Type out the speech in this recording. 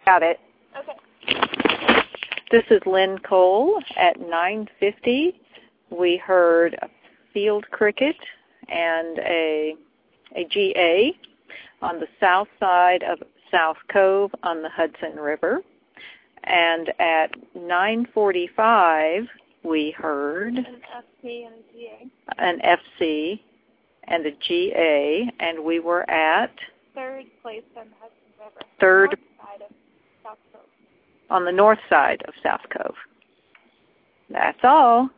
Got it. Okay. This is Lynn Cole at 9:50. We heard a field cricket and a GA on the south side of South Cove on the Hudson River. And at 9:45, we heard an FC and a GA. An FC and a GA, and we were at third place on the Hudson River. Third north side of South Cove. On the north side of South Cove. That's all.